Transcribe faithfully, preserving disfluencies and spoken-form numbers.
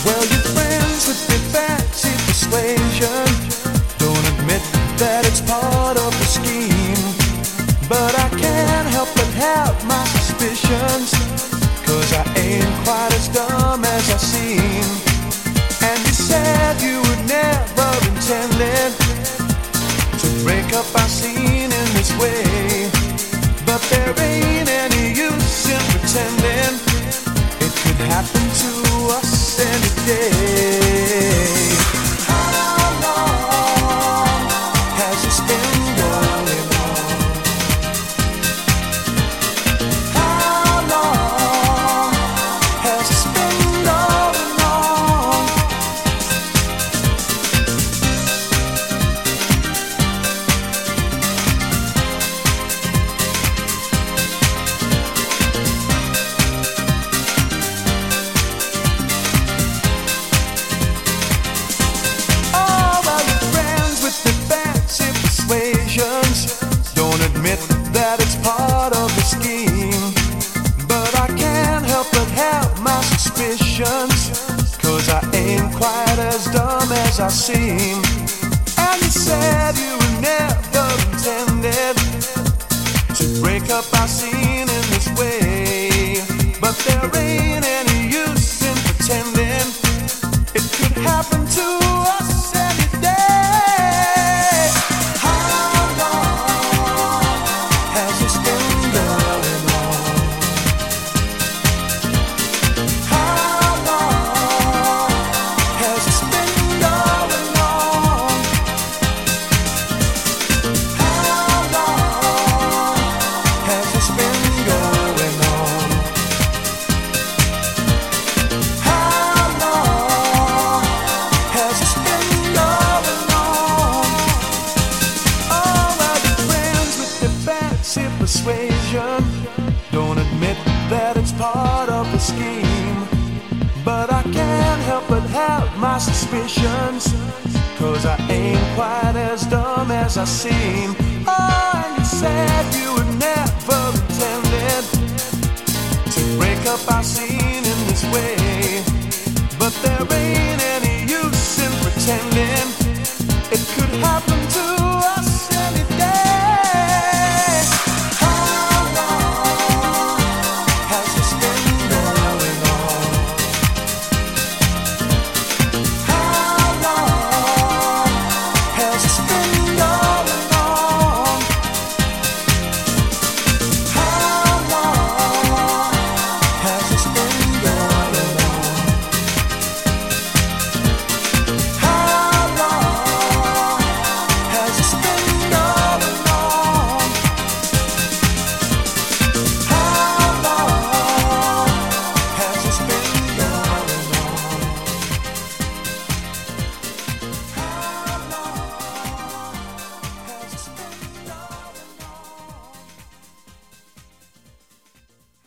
Well, you're friends with the fancy persuasion. Don't admit that it's part of the scheme. But I can't help but have my suspicions, 'cause I ain't quite as dumb as I seem. And you said you would never intended to break up our scene in this way. But there ain't any use in pretending. It could happen to us any day. How long has this been going on? How long has this been going on? Don't admit that it's part of the scheme. But I can't help but have my suspicions, 'cause I ain't quite as dumb as I seem. And you said you were never intended to break up our scene in this way. But there ain't any use in pretending. It could happen to us any day. Persuasion. Don't admit that it's part of the scheme. But I can't help but have my suspicions, 'cause I ain't quite as dumb as I seem. Oh, and you said you were never intended to break up our scene in this way. But there ain't